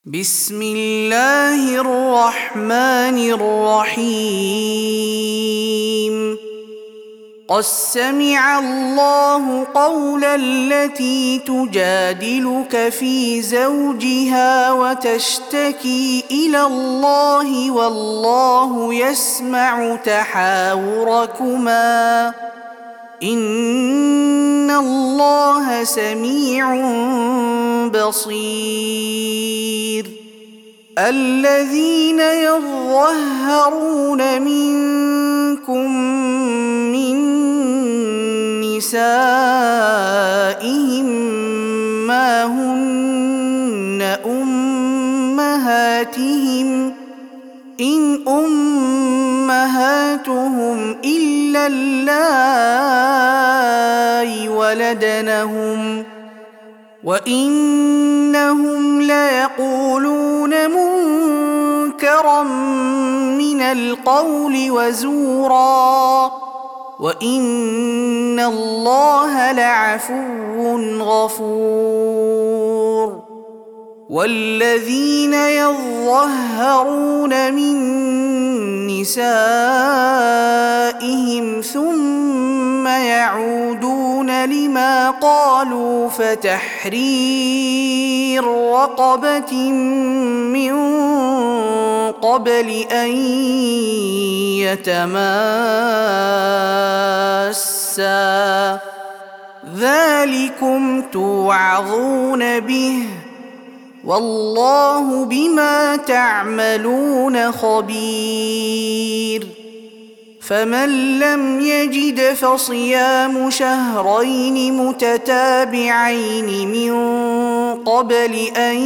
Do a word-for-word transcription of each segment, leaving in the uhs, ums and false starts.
بسم الله الرحمن الرحيم قد سمع الله قول التي تجادلك في زوجها وتشتكي إلى الله والله يسمع تحاوركما إن الله سميع بصير الذين يظهرون منكم من نسائهم ما هن أمهاتهم إن أمهاتهم إلا اللائي ولدنهم وإنهم ليقولون منكرا من القول وزورا وإن الله لعفو غفور والذين يظهرون من نسائهم ثم يعودون لما قالوا فتحرير رقبة من قبل أن يتماسا ذلكم توعظون به والله بما تعملون خبير فمن لم يجد فصيام شهرين متتابعين من قبل أن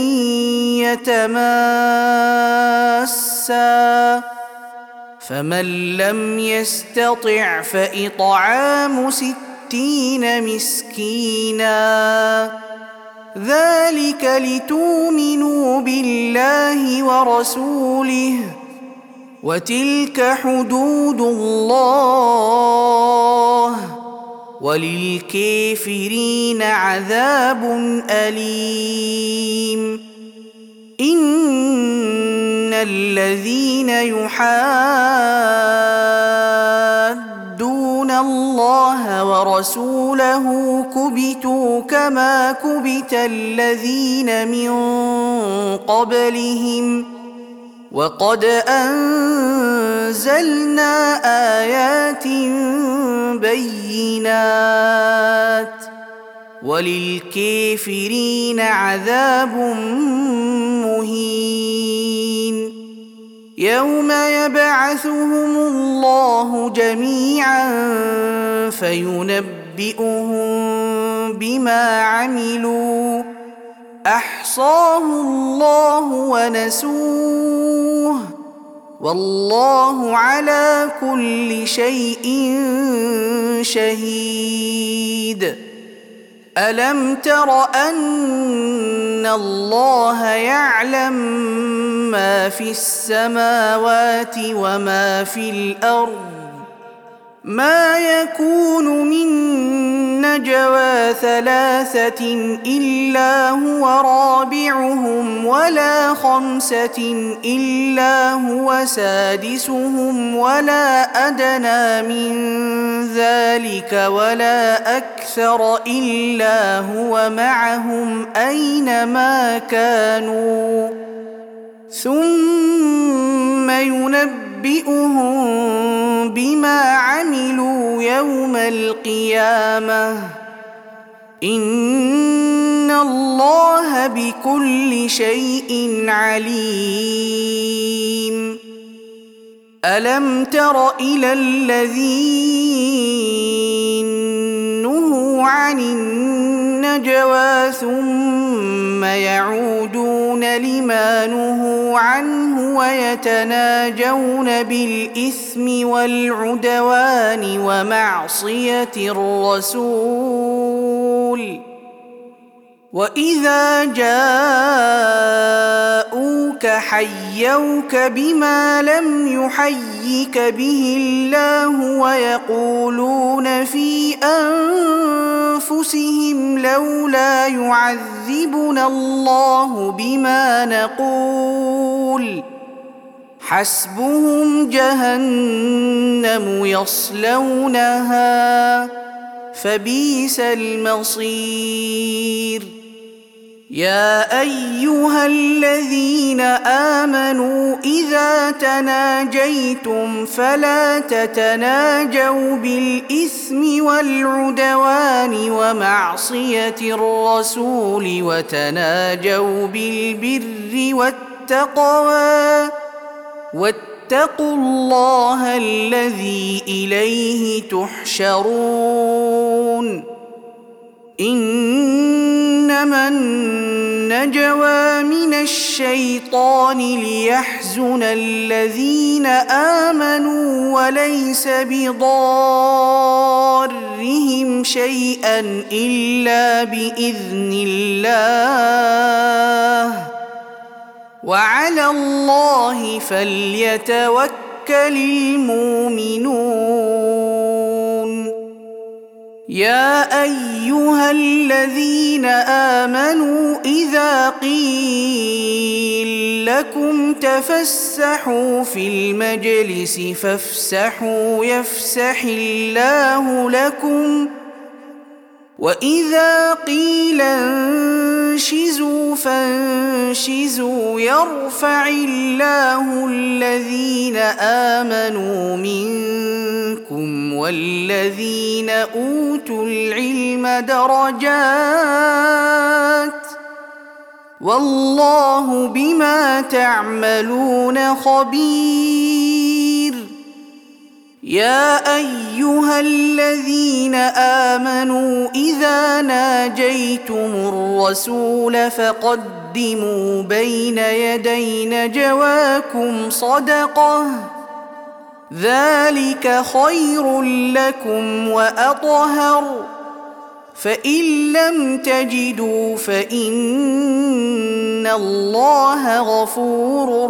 يتماسا فمن لم يستطع فإطعام ستين مسكينا ذلك لتؤمنوا بالله ورسوله وتلك حدود الله وللكافرين عذاب أليم إن الذين يحادون الله ورسوله كبتوا كما كبت الذين من قبلهم وقد أنزلنا آيات بينات وللكافرين عذاب مهين يوم يبعثهم الله جميعا فينبئهم بما عملوا أحصاه الله ونسوه والله على كل شيء شهيد ألم تر أن الله يعلم ما في السماوات وما في الأرض ما يكون من نجوى ثلاثة إلا هو رابعهم ولا خمسة إلا هو سادسهم ولا أدنى من ذلك ولا أكثر إلا هو معهم أينما كانوا ثم ينبئهم بما عملوا يوم القيامة إن الله بكل شيء عليم ألم تر إلى الذين نهوا عن النجوى ثم يعودون لما نهوا عنه ويتناجون بالإثم والعدوان ومعصية الرسول وإذا جاءوك جاءوك حيوك بما لم يحيك به الله ويقولون في أنفسهم لولا يعذبنا الله بما نقول حسبهم جهنم يصلونها فبئس المصير يا أيها الذين آمنوا إذا تناجيتم فلا تتناجوا بالإثم والعدوان ومعصية الرسول وتناجوا بالبر والتقوى واتقوا الله الذي إليه تحشرون إنما النجوى من الشيطان ليحزن الذين آمنوا وليس بضارهم شيئا إلا بإذن الله وعلى الله فليتوكل المؤمنون يا أيها الذين آمنوا إذا قيل لكم تفسحوا في المجلس فافسحوا يفسح الله لكم وإذا قيل انشزوا فانشزوا يرفع الله الذين آمنوا منكم والذين أوتوا العلم درجات والله بما تعملون خبير يا أيها الذين آمنوا إذا ناجيتم الرسول فقدموا بين يدي نجواكم صدقة ذلك خير لكم وأطهر فإن لم تجدوا فإن الله غفور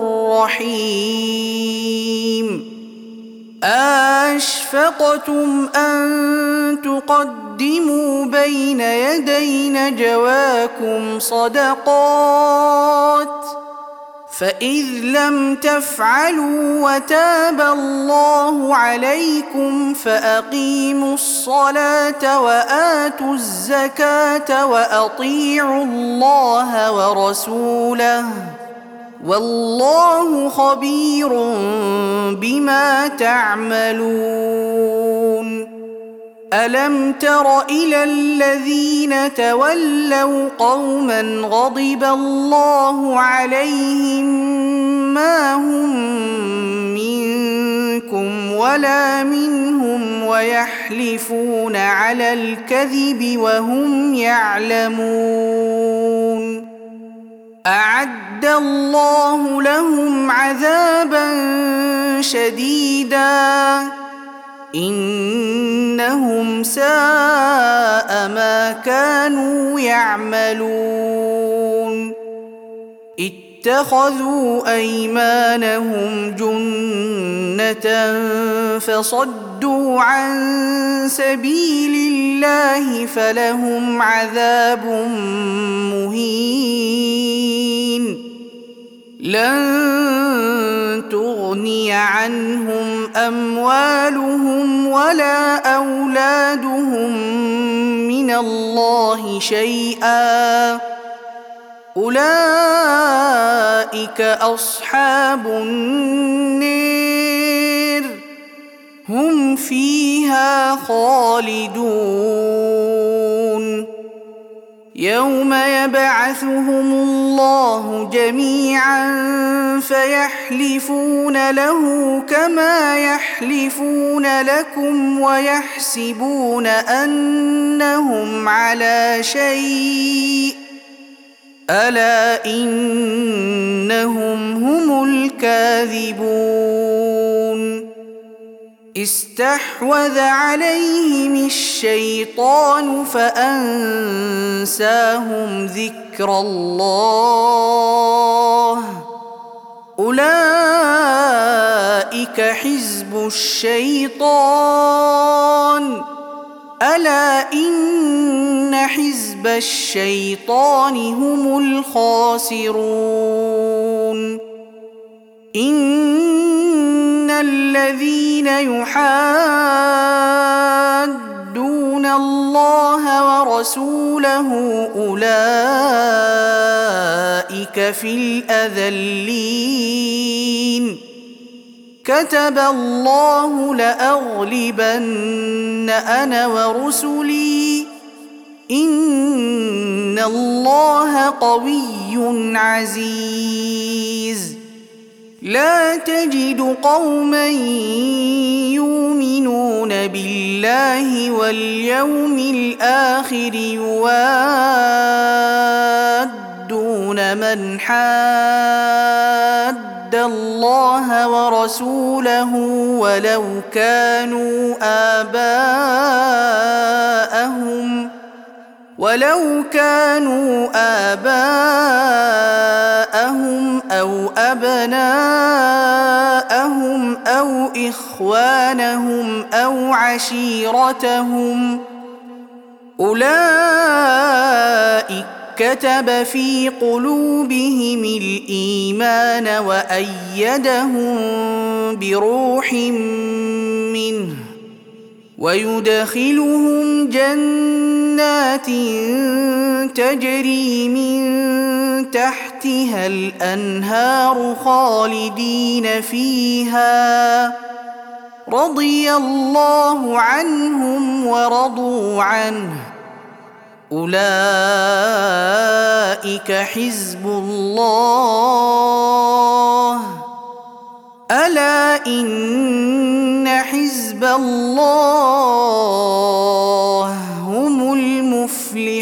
رحيم أَأَشْفَقْتُمْ أَن تُقَدِّمُوا بَيْنَ يَدَيْ نَجْوَاكُمْ صَدَقَاتٍ فَإِذْ لَمْ تَفْعَلُوا وَتَابَ اللَّهُ عَلَيْكُمْ فَأَقِيمُوا الصَّلَاةَ وَآتُوا الزَّكَاةَ وَأَطِيعُوا اللَّهَ وَرَسُولَهُ والله خبير بما تعملون ألم تر إلى الذين تولوا قوما غضب الله عليهم ما هم منكم ولا منهم ويحلفون على الكذب وهم يعلمون أعد الله لهم عذابا شديدا إنهم ساء ما كانوا يعملون اتخذوا أيمانهم جنة فصدوا عن سبيل الله فلهم عذاب مهين لن تغني عنهم أموالهم ولا أولادهم من الله شيئا أولئك أصحاب النار هم فيها خالدون يوم يبعثهم الله جميعا فيحلفون له كما يحلفون لكم ويحسبون أنهم على شيء ألا إنهم هم الكاذبون استحوذ عليهم الشيطان فأنساهم ذكر الله أولئك حزب الشيطان ألا إن حزب الشيطان هم الخاسرون إن الذين يحادون الله ورسوله أولئك في الأذلين كتب الله لأغلبن أنا ورسلي إن الله قوي عزيز لا تجد قوما يؤمنون بالله واليوم الآخر يوادون من حاد الله ورسوله ولو كانوا آباءهم ولو كانوا آباءهم أو أبناءهم أو إخوانهم أو عشيرتهم أولئك كتب في قلوبهم الإيمان وأيدهم بروح منه ويدخلهم جنات تجري من تحتها الأنهار خالدين فيها رضي الله عنهم ورضوا عنه أولئك حزب الله ألا إن حزب الله هم المفلحون